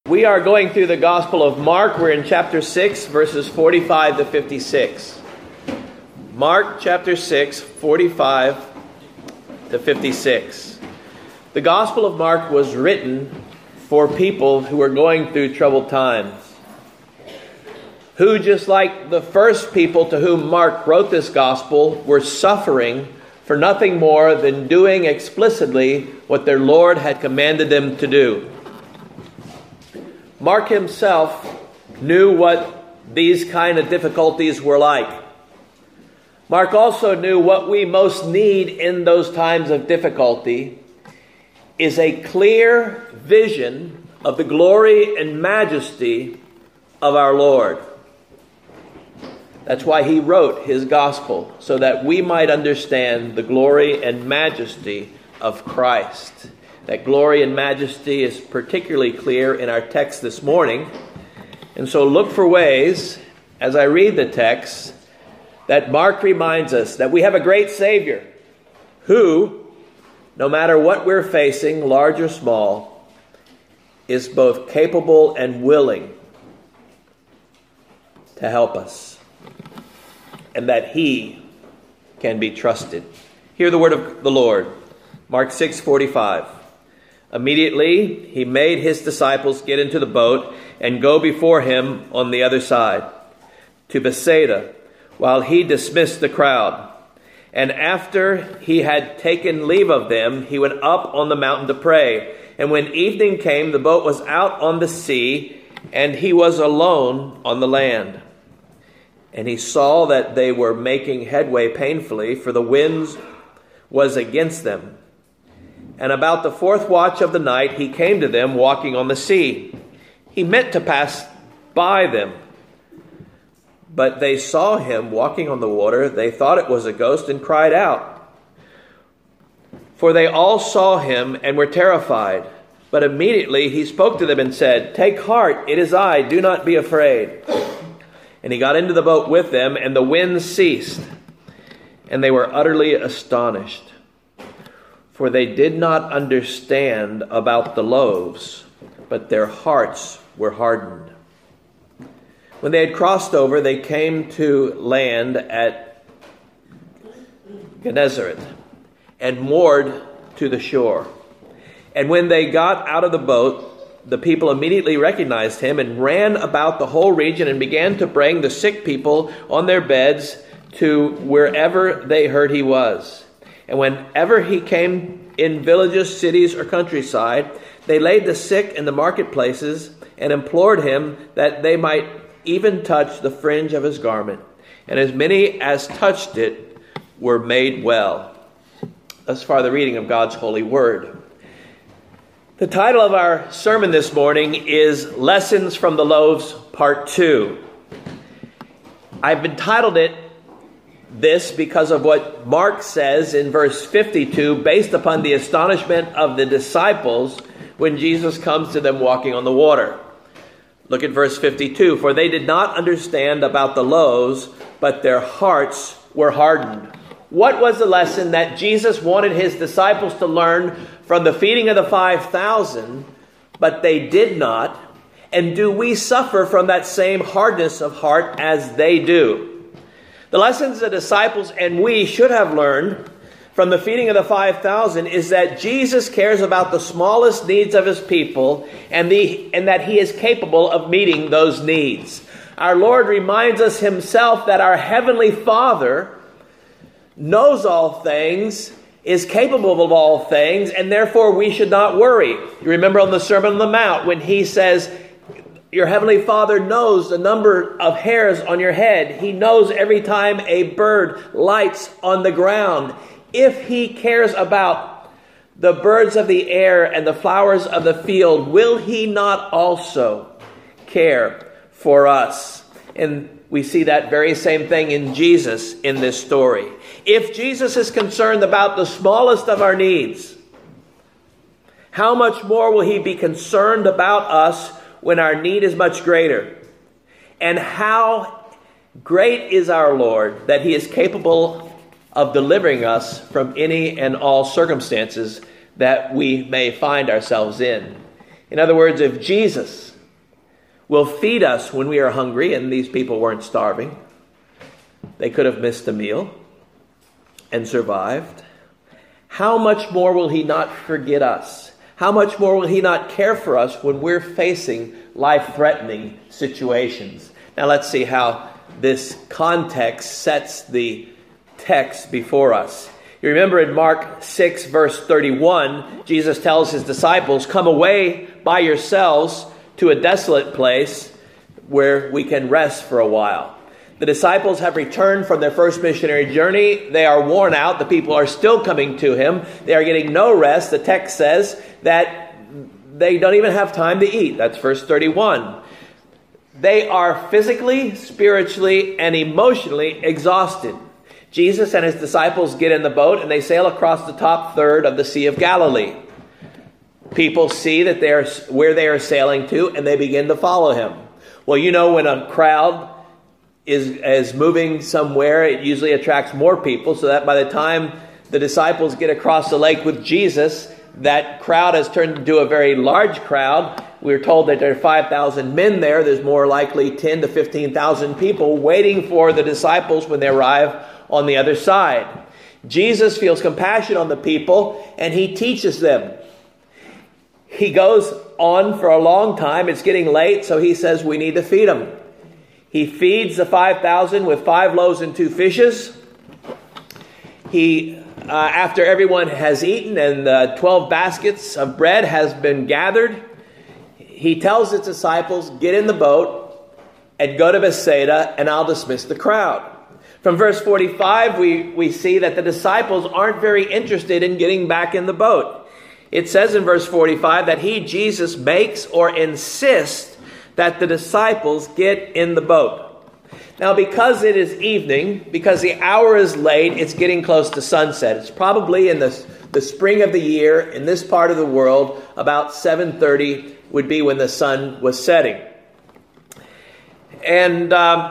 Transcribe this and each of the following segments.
We are going through the Gospel of Mark. We're in chapter 6, verses 45 to 56. Mark chapter 6, 45 to 56. The Gospel of Mark was written for people who were going through troubled times, who, just like the first people to whom Mark wrote this Gospel, were suffering for nothing more than doing explicitly what their Lord had commanded them to do. Mark himself knew what these kind of difficulties were like. Mark also knew what we most need in those times of difficulty is a clear vision of the glory and majesty of our Lord. That's why he wrote his gospel, so that we might understand the glory and majesty of Christ. That glory and majesty is particularly clear in our text this morning. And so look for ways, as I read the text, that Mark reminds us that we have a great Savior who, no matter what we're facing, large or small, is both capable and willing to help us, and that he can be trusted. Hear the word of the Lord. Mark 6:45. Immediately he made his disciples get into the boat and go before him on the other side to Bethsaida, while he dismissed the crowd. And after he had taken leave of them, he went up on the mountain to pray. And when evening came, the boat was out on the sea, and he was alone on the land. And he saw that they were making headway painfully, for the wind was against them. And about the fourth watch of the night, he came to them walking on the sea. He meant to pass by them, but they saw him walking on the water. They thought it was a ghost and cried out. For they all saw him and were terrified. But immediately he spoke to them and said, "Take heart, it is I, do not be afraid." And he got into the boat with them, and the wind ceased, and they were utterly astonished. For they did not understand about the loaves, but their hearts were hardened. When they had crossed over, they came to land at Gennesaret and moored to the shore. And when they got out of the boat, the people immediately recognized him and ran about the whole region and began to bring the sick people on their beds to wherever they heard he was. And whenever he came in villages, cities, or countryside, they laid the sick in the marketplaces and implored him that they might even touch the fringe of his garment. And as many as touched it were made well. Thus far the reading of God's holy word. The title of our sermon this morning is Lessons from the Loaves, Part 2. I've entitled it this because of what Mark says in verse 52, based upon the astonishment of the disciples when Jesus comes to them walking on the water. Look at verse 52. For they did not understand about the loaves, but their hearts were hardened. What was the lesson that Jesus wanted his disciples to learn from the feeding of the 5,000, but they did not? And do we suffer from that same hardness of heart as they do? The lessons the disciples and we should have learned from the feeding of the 5,000 is that Jesus cares about the smallest needs of his people, and that he is capable of meeting those needs. Our Lord reminds us himself that our Heavenly Father knows all things, is capable of all things, and therefore we should not worry. You remember on the Sermon on the Mount when he says, your Heavenly Father knows the number of hairs on your head. He knows every time a bird lights on the ground. If he cares about the birds of the air and the flowers of the field, will he not also care for us? And we see that very same thing in Jesus in this story. If Jesus is concerned about the smallest of our needs, how much more will he be concerned about us when our need is much greater? And how great is our Lord that he is capable of delivering us from any and all circumstances that we may find ourselves in. In other words, if Jesus will feed us when we are hungry, and these people weren't starving. They could have missed a meal and survived. How much more will he not forget us? How much more will he not care for us when we're facing life-threatening situations? Now let's see how this context sets the text before us. You remember in Mark 6, verse 31, Jesus tells his disciples, "Come away by yourselves to a desolate place where we can rest for a while." The disciples have returned from their first missionary journey. They are worn out. The people are still coming to him. They are getting no rest. The text says that they don't even have time to eat. That's verse 31. They are physically, spiritually, and emotionally exhausted. Jesus and his disciples get in the boat and they sail across the top third of the Sea of Galilee. People see that they're where they are sailing to, and they begin to follow him. Well, you know, when a crowd is moving somewhere, it usually attracts more people, so that by the time the disciples get across the lake with Jesus, that crowd has turned into a very large crowd. We're told that there are 5,000 men there. There's more likely 10 to 15,000 people waiting for the disciples when they arrive on the other side. Jesus feels compassion on the people, and he teaches them. He goes on for a long time. It's getting late, so he says we need to feed them. He feeds the 5,000 with 5 loaves and 2 fishes. He, after everyone has eaten and 12 baskets of bread has been gathered, he tells his disciples, get in the boat and go to Bethsaida, and I'll dismiss the crowd. From verse 45, we see that the disciples aren't very interested in getting back in the boat. It says in verse 45 that he, Jesus, makes or insists that the disciples get in the boat. Now, because it is evening, because the hour is late, it's getting close to sunset. It's probably in the spring of the year, in this part of the world, about 7:30 would be when the sun was setting. And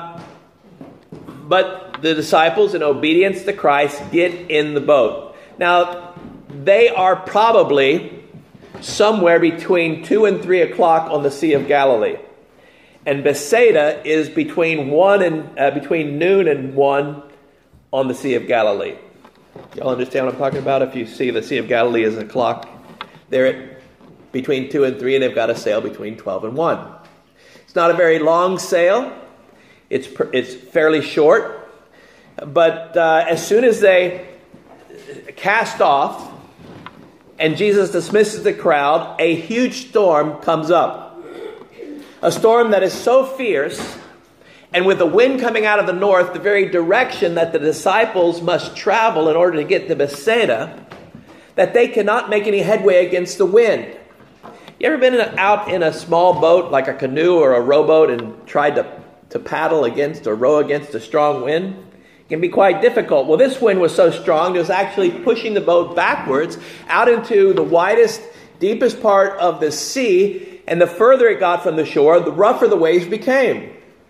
but the disciples, in obedience to Christ, get in the boat. Now, they are probably somewhere between 2 and 3 o'clock on the Sea of Galilee. And Bethsaida is between noon and 1 on the Sea of Galilee. Y'all understand what I'm talking about? If you see the Sea of Galilee as a clock, they're at between 2 and 3, and they've got a sail between 12 and 1. It's not a very long sail. It's fairly short. But as soon as they cast off and Jesus dismisses the crowd, a huge storm comes up. A storm that is so fierce, and with the wind coming out of the north, the very direction that the disciples must travel in order to get to Bethsaida, that they cannot make any headway against the wind. You ever been out in a small boat, like a canoe or a rowboat, and tried to paddle against or row against a strong wind? It can be quite difficult. Well, this wind was so strong, it was actually pushing the boat backwards out into the widest, deepest part of the sea. And the further it got from the shore, the rougher the waves became.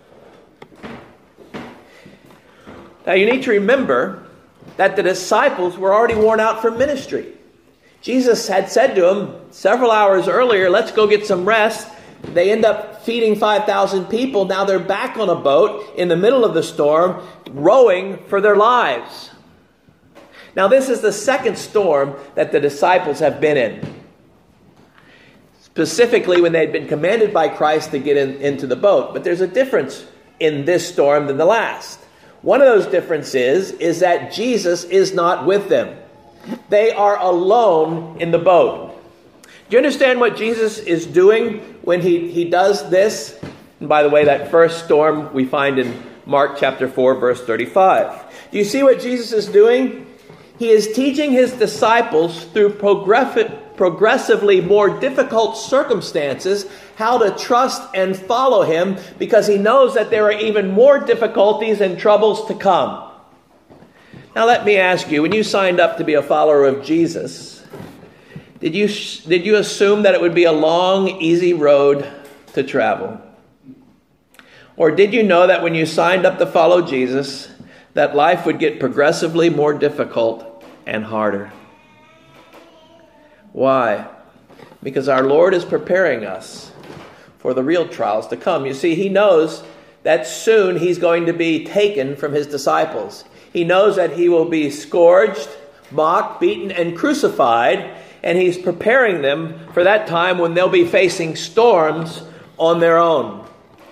Now you need to remember that the disciples were already worn out from ministry. Jesus had said to them several hours earlier, let's go get some rest. They end up feeding 5,000 people. Now they're back on a boat in the middle of the storm, rowing for their lives. Now this is the second storm that the disciples have been in. Specifically when they'd been commanded by Christ to get into the boat. But there's a difference in this storm than the last. One of those differences is that Jesus is not with them. They are alone in the boat. Do you understand what Jesus is doing when he does this? And by the way, that first storm we find in Mark chapter 4, verse 35. Do you see what Jesus is doing? He is teaching his disciples through progressively more difficult circumstances how to trust and follow him, because he knows that there are even more difficulties and troubles to come. Now let me ask you, when you signed up to be a follower of Jesus, did you assume that it would be a long, easy road to travel? Or did you know that when you signed up to follow Jesus, that life would get progressively more difficult and harder? Why? Because our Lord is preparing us for the real trials to come. You see, he knows that soon he's going to be taken from his disciples. He knows that he will be scourged, mocked, beaten, and crucified, and he's preparing them for that time when they'll be facing storms on their own.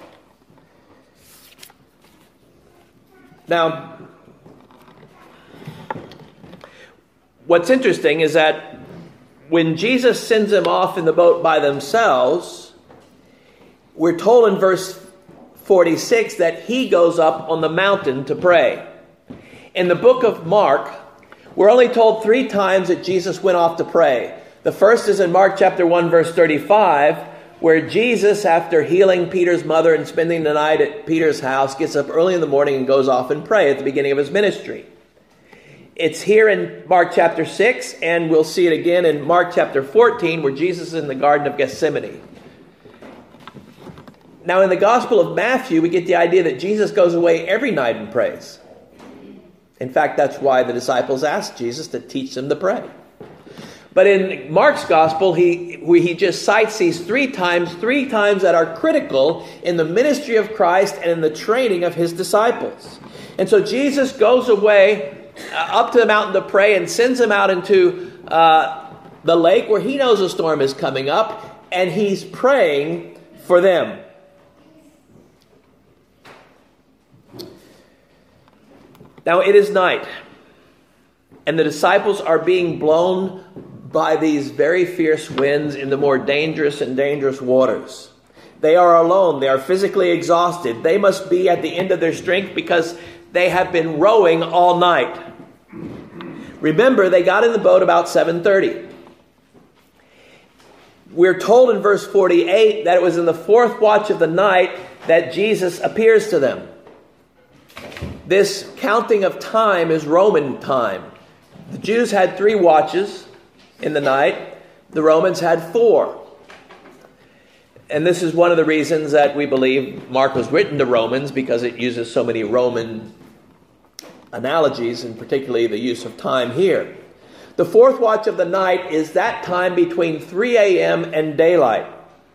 Now, what's interesting is that when Jesus sends them off in the boat by themselves, we're told in verse 46 that he goes up on the mountain to pray. In the book of Mark, we're only told 3 times that Jesus went off to pray. The first is in Mark chapter 1, verse 35, where Jesus, after healing Peter's mother and spending the night at Peter's house, gets up early in the morning and goes off and pray at the beginning of his ministry. It's here in Mark chapter 6, and we'll see it again in Mark chapter 14, where Jesus is in the Garden of Gethsemane. Now, in the Gospel of Matthew, we get the idea that Jesus goes away every night and prays. In fact, that's why the disciples asked Jesus to teach them to pray. But in Mark's Gospel, he just cites these 3 times that are critical in the ministry of Christ and in the training of his disciples. And so Jesus goes away up to the mountain to pray and sends them out into the lake where he knows a storm is coming up, and he's praying for them. Now it is night, and the disciples are being blown by these very fierce winds in the more dangerous and dangerous waters. They are alone. They are physically exhausted. They must be at the end of their strength because they have been rowing all night. Remember, they got in the boat about 7:30. We're told in verse 48 that it was in the 4th watch of the night that Jesus appears to them. This counting of time is Roman time. The Jews had 3 watches in the night. The Romans had 4. And this is one of the reasons that we believe Mark was written to Romans, because it uses so many Roman analogies, and particularly the use of time here. The 4th watch of the night is that time between 3 a.m. and daylight.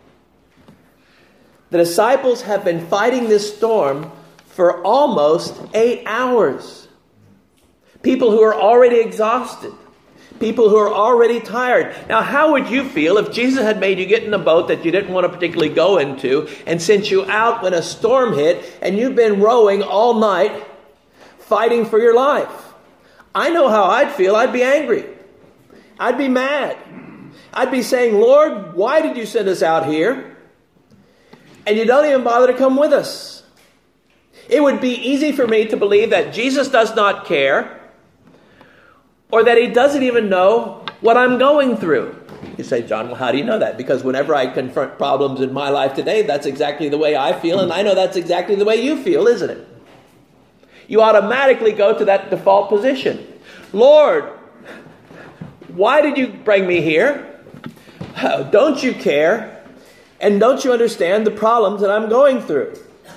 The disciples have been fighting this storm for almost 8 hours. People who are already exhausted. People who are already tired. Now, how would you feel if Jesus had made you get in a boat that you didn't want to particularly go into and sent you out when a storm hit and you've been rowing all night fighting for your life? I know how I'd feel. I'd be angry. I'd be mad. I'd be saying, Lord, why did you send us out here? And you don't even bother to come with us. It would be easy for me to believe that Jesus does not care, or that he doesn't even know what I'm going through. You say, John, well, how do you know that? Because whenever I confront problems in my life today, that's exactly the way I feel, and I know that's exactly the way you feel, isn't it? You automatically go to that default position. Lord, why did you bring me here? Don't you care? And don't you understand the problems that I'm going through?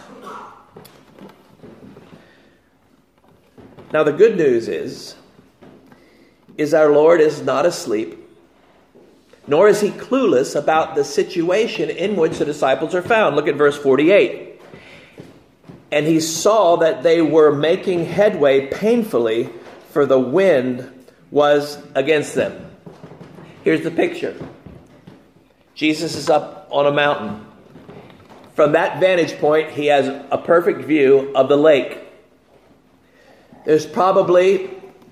Now, the good news is our Lord is not asleep, nor is he clueless about the situation in which the disciples are found. Look at verse 48. And he saw that they were making headway painfully, for the wind was against them. Here's the picture. Jesus is up on a mountain. From that vantage point, he has a perfect view of the lake. There's probably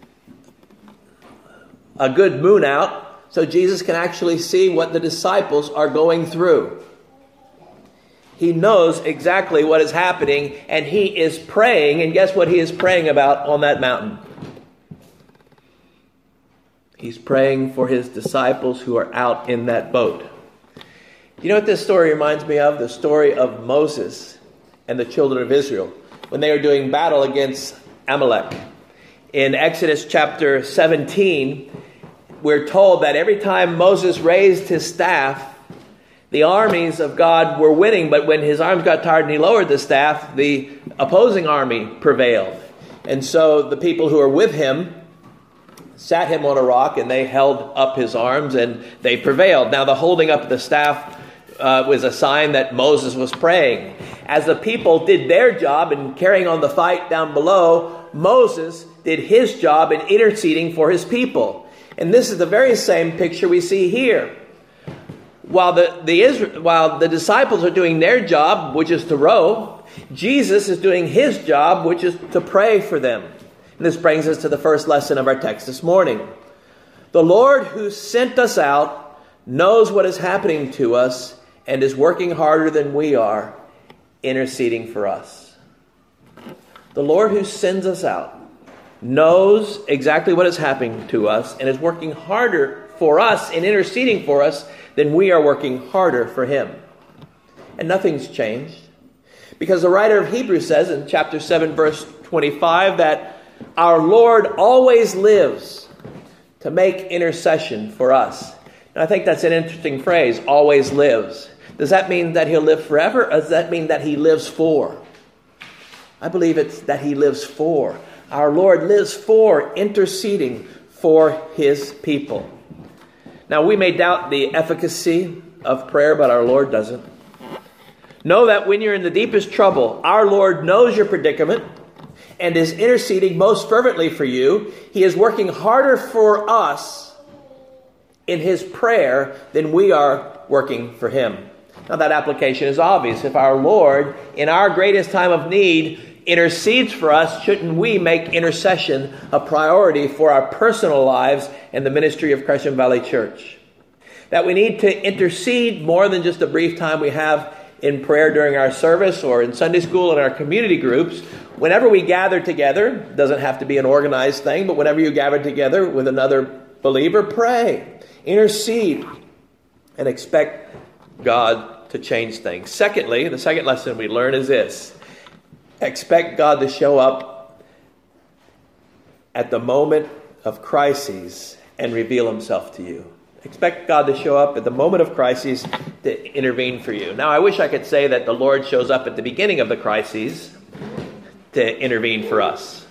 a good moon out, so Jesus can actually see what the disciples are going through. He knows exactly what is happening, and he is praying. And guess what he is praying about on that mountain? He's praying for his disciples who are out in that boat. You know what this story reminds me of? The story of Moses and the children of Israel when they were doing battle against Amalek. In Exodus chapter 17, we're told that every time Moses raised his staff, the armies of God were winning, but when his arms got tired and he lowered the staff, the opposing army prevailed. And so the people who were with him sat him on a rock, and they held up his arms, and they prevailed. Now, the holding up of the staff was a sign that Moses was praying. As the people did their job in carrying on the fight down below, Moses did his job in interceding for his people. And this is the very same picture we see here. While the disciples are doing their job, which is to row, Jesus is doing his job, which is to pray for them. And this brings us to the first lesson of our text this morning. The Lord who sent us out knows what is happening to us and is working harder than we are, interceding for us. The Lord who sends us out knows exactly what is happening to us and is working harder for us and interceding for us than we are working harder for him. And nothing's changed. Because the writer of Hebrews says in chapter 7, verse 25, that our Lord always lives to make intercession for us. And I think that's an interesting phrase, always lives. Does that mean that he'll live forever, or does that mean that he lives for? I believe it's that he lives for. Our Lord lives for, interceding for his people. Now, we may doubt the efficacy of prayer, but our Lord doesn't. Know that when you're in the deepest trouble, our Lord knows your predicament and is interceding most fervently for you. He is working harder for us in his prayer than we are working for him. Now, that application is obvious. If our Lord, in our greatest time of need, intercedes for us, shouldn't we make intercession a priority for our personal lives and the ministry of Crescent Valley Church? That we need to intercede more than just a brief time we have in prayer during our service or in Sunday school and our community groups. Whenever we gather together, it doesn't have to be an organized thing, but whenever you gather together with another believer, pray, intercede, and expect God to change things. Secondly, the second lesson we learn is this: expect God to show up at the moment of crises and reveal himself to you. Expect God to show up at the moment of crises to intervene for you. Now, I wish I could say that the Lord shows up at the beginning of the crises to intervene for us.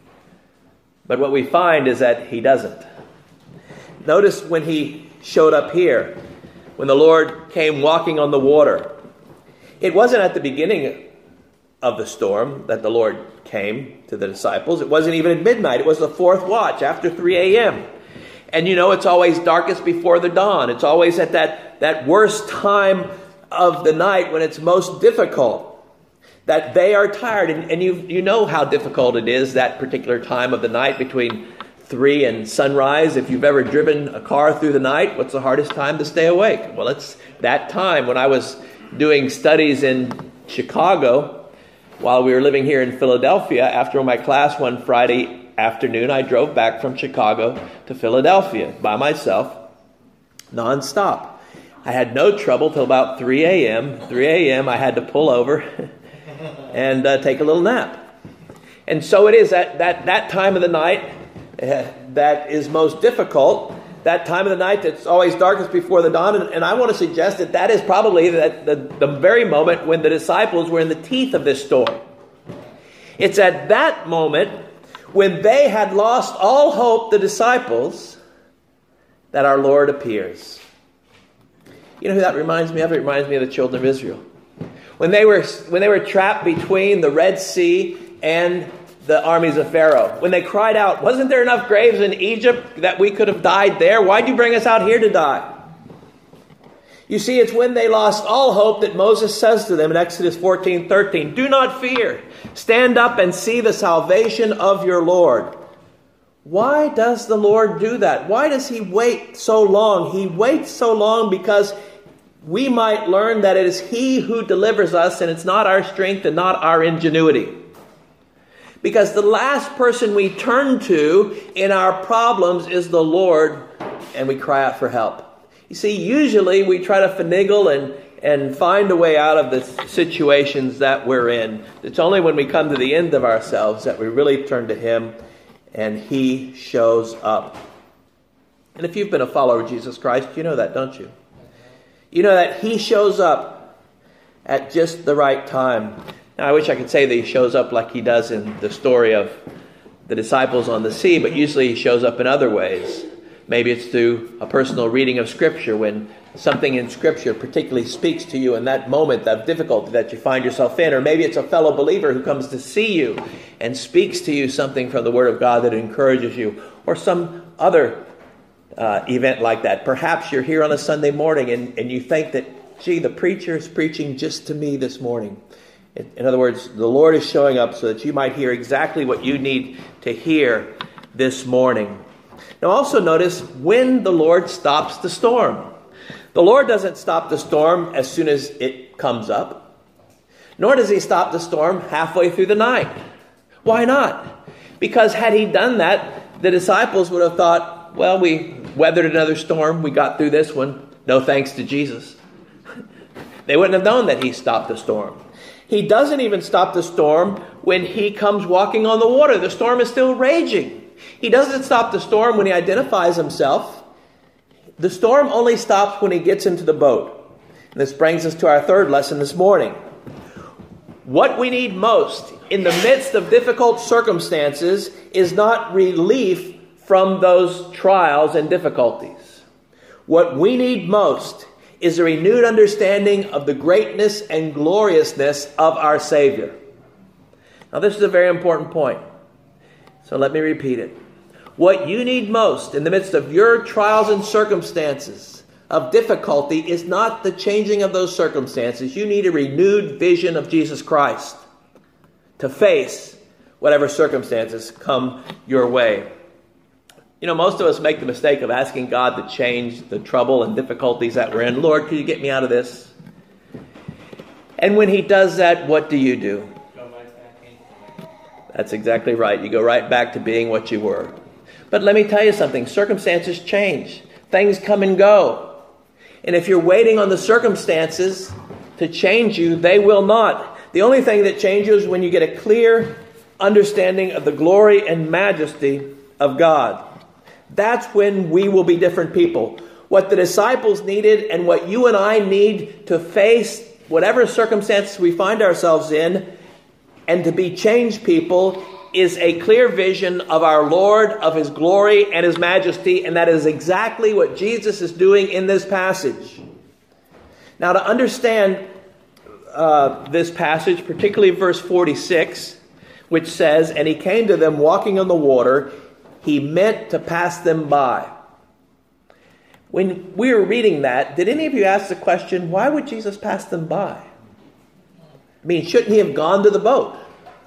But what we find is that he doesn't. Notice when he showed up here, when the Lord came walking on the water. It wasn't at the beginning of the storm that the Lord came to the disciples. It wasn't even at midnight. It was the fourth watch after 3 a.m. And you know, it's always darkest before the dawn. It's always at that worst time of the night when it's most difficult. That they are tired. And you know how difficult it is, that particular time of the night between 3 and sunrise. If you've ever driven a car through the night, what's the hardest time to stay awake? Well, it's that time. When I was doing studies in Chicago, while we were living here in Philadelphia, after my class one Friday afternoon, I drove back from Chicago to Philadelphia by myself, nonstop. I had no trouble till about 3 a.m. 3 a.m. I had to pull over and take a little nap. And so it is that time of the night that is most difficult, that time of the night that's always darkest before the dawn. And I want to suggest that is probably the very moment when the disciples were in the teeth of this storm. It's at that moment, when they had lost all hope, the disciples, that our Lord appears. You know who that reminds me of? It reminds me of the children of Israel. When they were trapped between the Red Sea and the armies of Pharaoh. When they cried out, wasn't there enough graves in Egypt that we could have died there? Why'd you bring us out here to die? You see, it's when they lost all hope that Moses says to them in Exodus 14:13, do not fear. Stand up and see the salvation of your Lord. Why does the Lord do that? Why does he wait so long? He waits so long because we might learn that it is he who delivers us, and it's not our strength and not our ingenuity. Because the last person we turn to in our problems is the Lord, and we cry out for help. You see, usually we try to finagle and find a way out of the situations that we're in. It's only when we come to the end of ourselves that we really turn to him and he shows up. And if you've been a follower of Jesus Christ, you know that, don't you? You know that he shows up at just the right time. Now, I wish I could say that he shows up like he does in the story of the disciples on the sea, but usually he shows up in other ways. Maybe it's through a personal reading of Scripture when something in Scripture particularly speaks to you in that moment of difficulty that you find yourself in. Or maybe it's a fellow believer who comes to see you and speaks to you something from the Word of God that encourages you. Or some other event like that. Perhaps you're here on a Sunday morning and you think that, gee, the preacher is preaching just to me this morning. In other words, the Lord is showing up so that you might hear exactly what you need to hear this morning. Now also notice when the Lord stops the storm. The Lord doesn't stop the storm as soon as it comes up, nor does he stop the storm halfway through the night. Why not? Because had he done that, the disciples would have thought, well, we weathered another storm, we got through this one, no thanks to Jesus. They wouldn't have known that he stopped the storm. He doesn't even stop the storm when he comes walking on the water. The storm is still raging. He doesn't stop the storm when he identifies himself. The storm only stops when he gets into the boat. And this brings us to our third lesson this morning. What we need most in the midst of difficult circumstances is not relief from those trials and difficulties. What we need most is a renewed understanding of the greatness and gloriousness of our Savior. Now, this is a very important point, so let me repeat it. What you need most in the midst of your trials and circumstances of difficulty is not the changing of those circumstances. You need a renewed vision of Jesus Christ to face whatever circumstances come your way. You know, most of us make the mistake of asking God to change the trouble and difficulties that we're in. Lord, could you get me out of this? And when he does that, what do? Go right back into it. That's exactly right. You go right back to being what you were. But let me tell you something. Circumstances change. Things come and go. And if you're waiting on the circumstances to change you, they will not. The only thing that changes is when you get a clear understanding of the glory and majesty of God. That's when we will be different people. What the disciples needed and what you and I need to face whatever circumstances we find ourselves in and to be changed people is a clear vision of our Lord, of his glory and his majesty, and that is exactly what Jesus is doing in this passage. Now, to understand this passage, particularly verse 46, which says, "And he came to them walking on the water," he meant to pass them by. When we were reading that, did any of you ask the question, why would Jesus pass them by? I mean, shouldn't he have gone to the boat?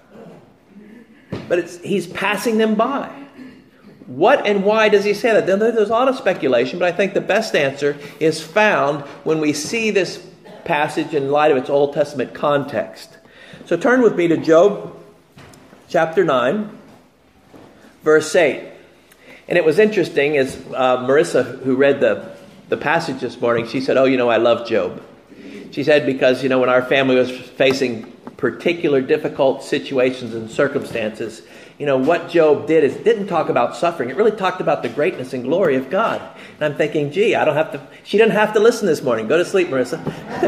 But he's passing them by. What and why does he say that? There's a lot of speculation, but I think the best answer is found when we see this passage in light of its Old Testament context. So turn with me to Job chapter 9, verse 8. And it was interesting, as Marissa, who read the passage this morning, she said, "Oh, I love Job." She said, because, when our family was facing particular difficult situations and circumstances, what Job did is didn't talk about suffering. It really talked about the greatness and glory of God. And I'm thinking, she didn't have to listen this morning. Go to sleep, Marissa.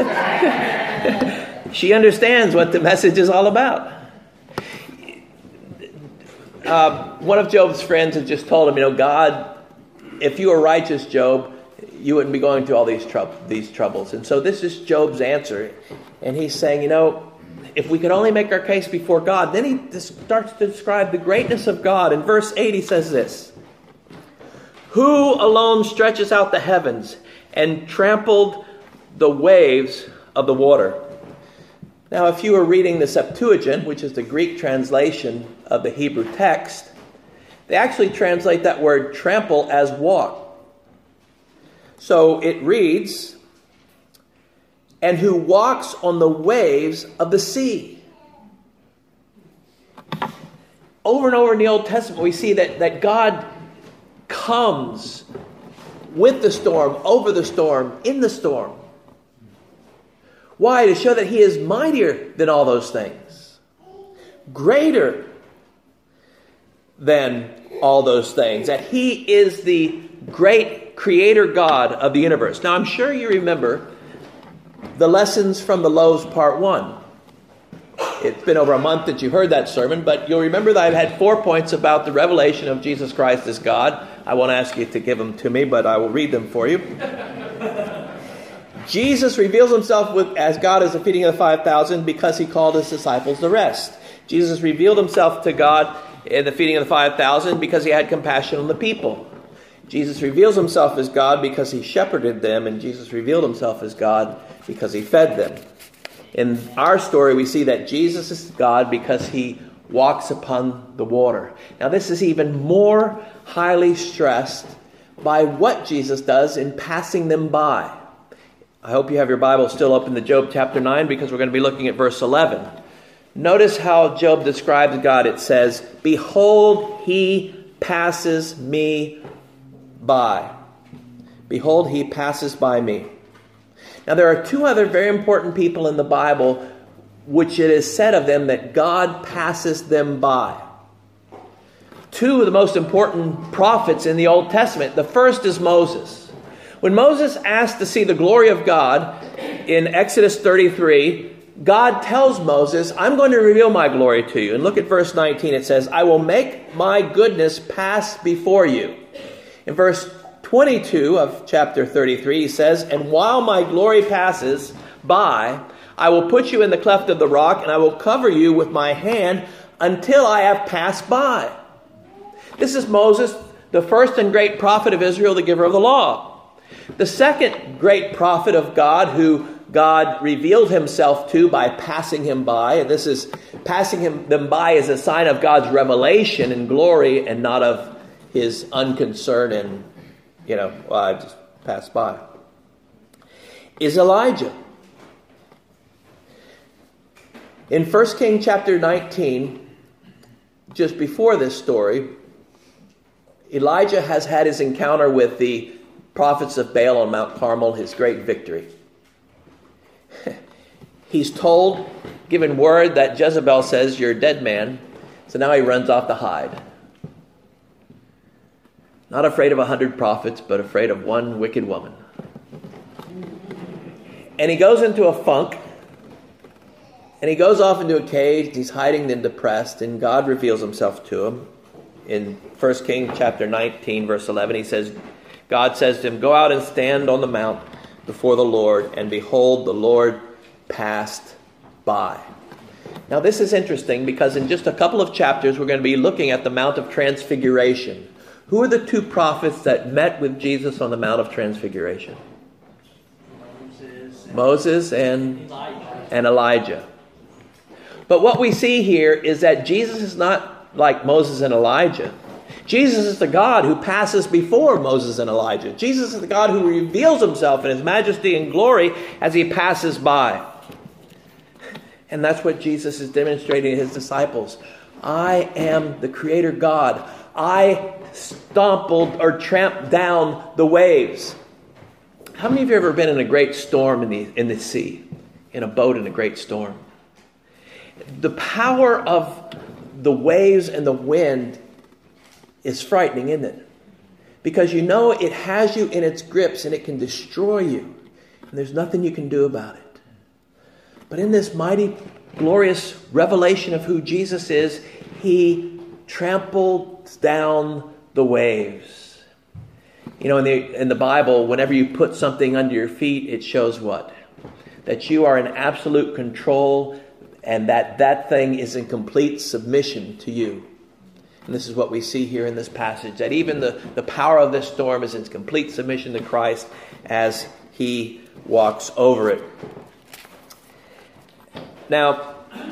She understands what the message is all about. One of Job's friends had just told him, God, if you were righteous, Job, you wouldn't be going through all these troubles. And so this is Job's answer. And he's saying, if we could only make our case before God. Then he starts to describe the greatness of God. In verse 8 he says this: "Who alone stretches out the heavens and trampled the waves of the water?" Now, if you were reading the Septuagint, which is the Greek translation of the Hebrew text, they actually translate that word trample as walk. So it reads, "And who walks on the waves of the sea." Over and over in the Old Testament, we see that God comes with the storm, over the storm, in the storm. Why? To show that he is mightier than all those things. Greater than all those things. That he is the great creator God of the universe. Now, I'm sure you remember the lessons from the Loaves Part 1. It's been over a month that you heard that sermon, but you'll remember that I've had 4 points about the revelation of Jesus Christ as God. I won't ask you to give them to me, but I will read them for you. Jesus reveals himself as God as the feeding of the 5,000 because he called his disciples to rest. Jesus revealed himself to God in the feeding of the 5,000 because he had compassion on the people. Jesus reveals himself as God because he shepherded them, and Jesus revealed himself as God because he fed them. In our story, we see that Jesus is God because he walks upon the water. Now, this is even more highly stressed by what Jesus does in passing them by. I hope you have your Bible still open to Job chapter 9, because we're going to be looking at verse 11. Notice how Job describes God. It says, "Behold, he passes me by. Behold, he passes by me." Now, there are two other very important people in the Bible which it is said of them that God passes them by. Two of the most important prophets in the Old Testament. The first is Moses. When Moses asked to see the glory of God in Exodus 33, God tells Moses, "I'm going to reveal my glory to you." And look at verse 19. It says, "I will make my goodness pass before you." In verse 22 of chapter 33, he says, "And while my glory passes by, I will put you in the cleft of the rock, and I will cover you with my hand until I have passed by." This is Moses, the first and great prophet of Israel, the giver of the law. The second great prophet of God, who God revealed himself to by passing him by, and this is passing them by as a sign of God's revelation and glory, and not of his unconcern and, I just passed by, is Elijah. In 1 Kings chapter 19, just before this story, Elijah has had his encounter with the prophets of Baal on Mount Carmel, his great victory. He's given word that Jezebel says, "You're a dead man." So now he runs off to hide. Not afraid of 100 prophets, but afraid of one wicked woman. And he goes into a funk. And he goes off into a cave. He's hiding and depressed. And God reveals himself to him. In 1 Kings chapter 19, verse 11, God says to him, "Go out and stand on the mount before the Lord. And behold, the Lord passed by." Now this is interesting, because in just a couple of chapters we're going to be looking at the Mount of Transfiguration. Who are the two prophets that met with Jesus on the Mount of Transfiguration? Moses and Elijah. But what we see here is that Jesus is not like Moses and Elijah. Jesus is the God who passes before Moses and Elijah. Jesus is the God who reveals himself in his majesty and glory as he passes by. And that's what Jesus is demonstrating to his disciples. I am the Creator God. I tramped down the waves. How many of you have ever been in a great storm in the sea? In a boat in a great storm? The power of the waves and the wind is frightening, isn't it? Because it has you in its grips and it can destroy you. And there's nothing you can do about it. But in this mighty, glorious revelation of who Jesus is, he tramples down the waves. In the Bible, whenever you put something under your feet, it shows what? That you are in absolute control, and that thing is in complete submission to you. And this is what we see here in this passage, that even the power of this storm is in complete submission to Christ as he walks over it. Now,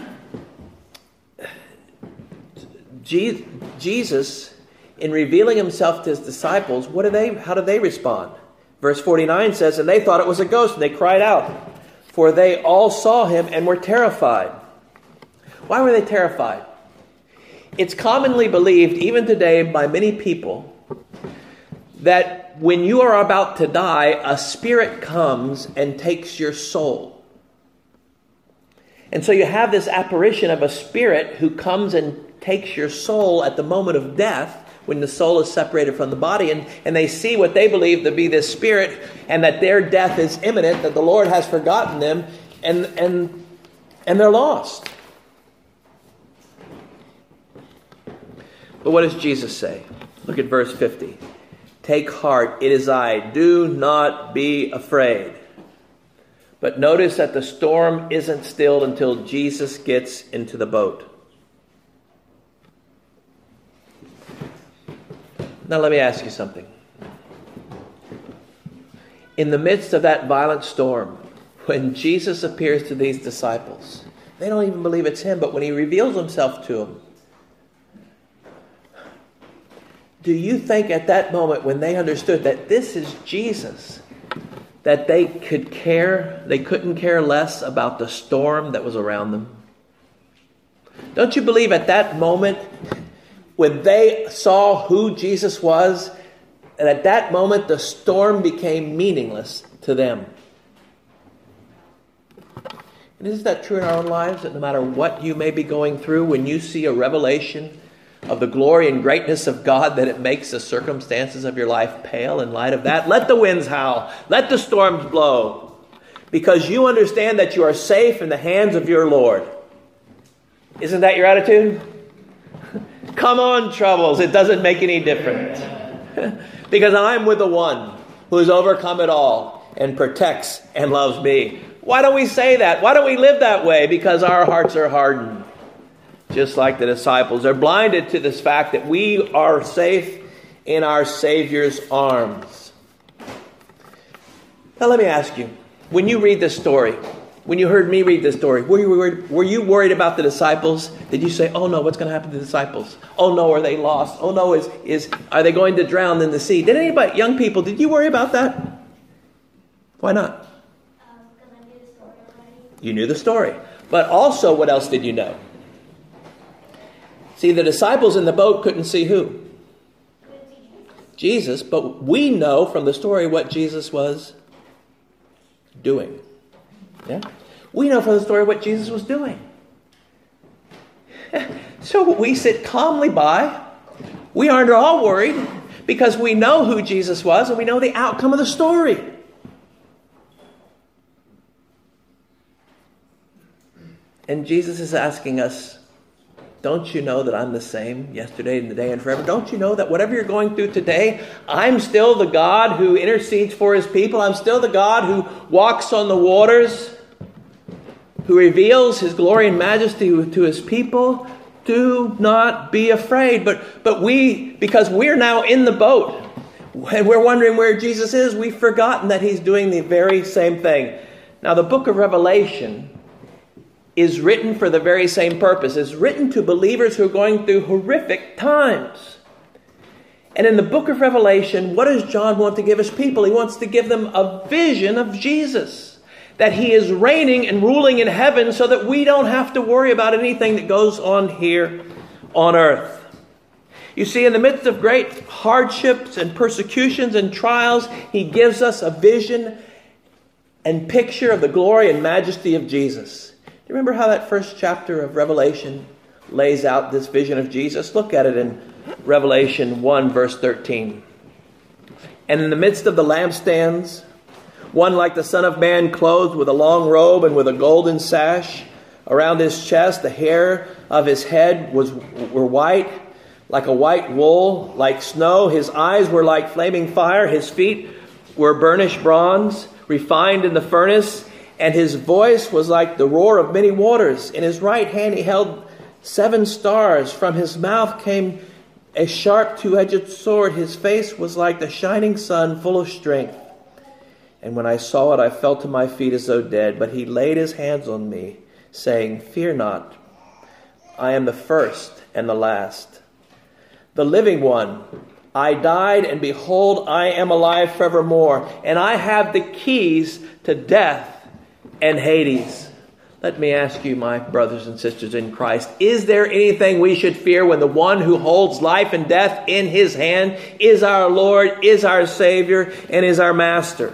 Jesus, in revealing himself to his disciples, how do they respond? Verse 49 says, "And they thought it was a ghost, and they cried out, for they all saw him and were terrified." Why were they terrified? It's commonly believed, even today, by many people, that when you are about to die, a spirit comes and takes your soul. And so you have this apparition of a spirit who comes and takes your soul at the moment of death, when the soul is separated from the body, and they see what they believe to be this spirit, and that their death is imminent, that the Lord has forgotten them, and they're lost. But what does Jesus say? Look at verse 50. Take heart, it is I. Do not be afraid. But notice that the storm isn't stilled until Jesus gets into the boat. Now let me ask you something. In the midst of that violent storm, when Jesus appears to these disciples, they don't even believe it's him, but when he reveals himself to them, do you think at that moment when they understood that this is Jesus, that they couldn't care less about the storm that was around them? Don't you believe at that moment when they saw who Jesus was, and at that moment the storm became meaningless to them? And isn't that true in our own lives? That no matter what you may be going through, when you see a revelation of the glory and greatness of God, that it makes the circumstances of your life pale in light of that? Let the winds howl. Let the storms blow. Because you understand that you are safe in the hands of your Lord. Isn't that your attitude? Come on, troubles. It doesn't make any difference. Because I'm with the one who has overcome it all and protects and loves me. Why don't we say that? Why don't we live that way? Because our hearts are hardened. Just like the disciples. They're blinded to this fact that we are safe in our Savior's arms. Now let me ask you. When you read this story, when you heard me read this story, were you worried about the disciples? Did you say, oh no, what's going to happen to the disciples? Oh no, are they lost? Oh no, are they going to drown in the sea? Did anybody, young people, did you worry about that? Why not? Because I knew the story already. You knew the story. But also, what else did you know? See, the disciples in the boat couldn't see who? Jesus. But we know from the story what Jesus was doing. Yeah? We know from the story what Jesus was doing. So we sit calmly by. We aren't at all worried because we know who Jesus was and we know the outcome of the story. And Jesus is asking us, don't you know that I'm the same yesterday and today and forever? Don't you know that whatever you're going through today, I'm still the God who intercedes for his people. I'm still the God who walks on the waters, who reveals his glory and majesty to his people. Do not be afraid. But we, because we're now in the boat, and we're wondering where Jesus is, we've forgotten that he's doing the very same thing. Now, the book of Revelation is written for the very same purpose. It's written to believers who are going through horrific times. And in the book of Revelation, what does John want to give his people? He wants to give them a vision of Jesus. That he is reigning and ruling in heaven so that we don't have to worry about anything that goes on here on earth. You see, in the midst of great hardships and persecutions and trials, he gives us a vision and picture of the glory and majesty of Jesus. You remember how that first chapter of Revelation lays out this vision of Jesus? Look at it in Revelation 1, verse 13. And in the midst of the lampstands, one like the Son of Man, clothed with a long robe and with a golden sash around his chest. The hair of his head were white, like a white wool, like snow. His eyes were like flaming fire. His feet were burnished bronze, refined in the furnace. And his voice was like the roar of many waters. In his right hand he held 7 stars. From his mouth came a sharp two-edged sword. His face was like the shining sun, full of strength. And when I saw it, I fell to my feet as though dead. But he laid his hands on me, saying, fear not. I am the first and the last, the living one. I died, and behold, I am alive forevermore. And I have the keys to death and Hades. Let me ask you, my brothers and sisters in Christ, is there anything we should fear when the one who holds life and death in his hand is our Lord, is our Savior, and is our Master?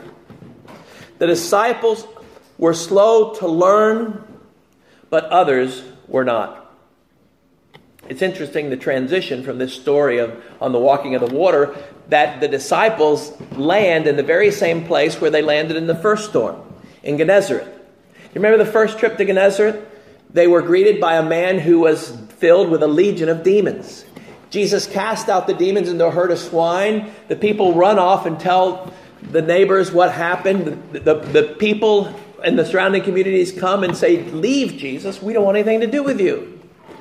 The disciples were slow to learn, but others were not. It's interesting the transition from this story on the walking of the water, that the disciples land in the very same place where they landed in the first storm, in Gennesaret. You remember the first trip to Gennesaret? They were greeted by a man who was filled with a legion of demons. Jesus cast out the demons into a herd of swine. The people run off and tell the neighbors what happened. The people in the surrounding communities come and say, leave, Jesus. We don't want anything to do with you.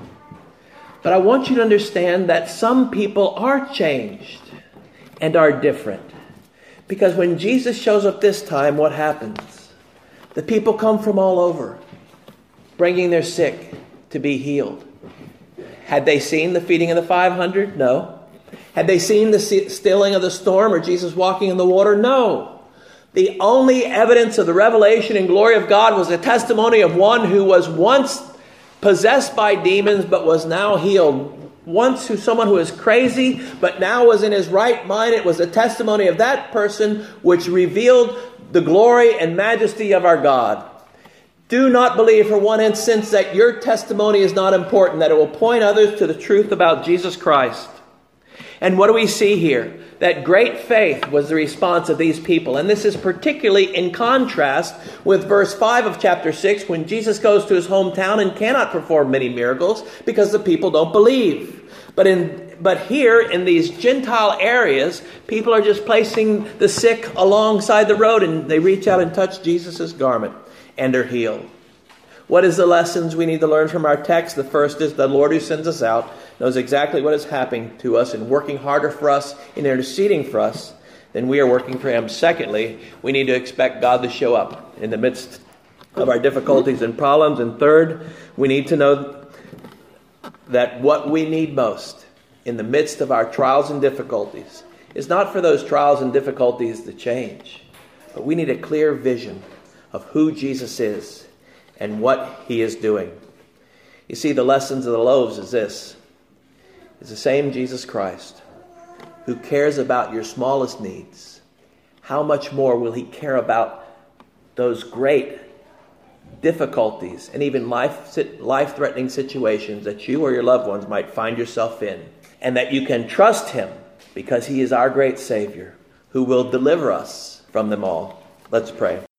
But I want you to understand that some people are changed and are different. Because when Jesus shows up this time, what happens? The people come from all over, bringing their sick to be healed. Had they seen the feeding of the 500? No. Had they seen the stilling of the storm or Jesus walking in the water? No. The only evidence of the revelation and glory of God was the testimony of one who was once possessed by demons but was now healed. Once someone who was crazy but now was in his right mind. It was the testimony of that person which revealed the glory and majesty of our God. Do not believe for one instant that your testimony is not important, that it will point others to the truth about Jesus Christ. And what do we see here? That great faith was the response of these people. And this is particularly in contrast with verse 5 of chapter 6, when Jesus goes to his hometown and cannot perform many miracles because the people don't believe. But here in these Gentile areas, people are just placing the sick alongside the road and they reach out and touch Jesus' garment and are healed. What is the lessons we need to learn from our text? The first is the Lord who sends us out knows exactly what is happening to us and working harder for us and interceding for us than we are working for him. Secondly, we need to expect God to show up in the midst of our difficulties and problems. And third, we need to know that what we need most in the midst of our trials and difficulties is not for those trials and difficulties to change, but we need a clear vision of who Jesus is and what he is doing. You see, the lessons of the loaves is this. It's the same Jesus Christ who cares about your smallest needs. How much more will he care about those great difficulties and even life-threatening situations that you or your loved ones might find yourself in, and that you can trust him because he is our great Savior who will deliver us from them all. Let's pray.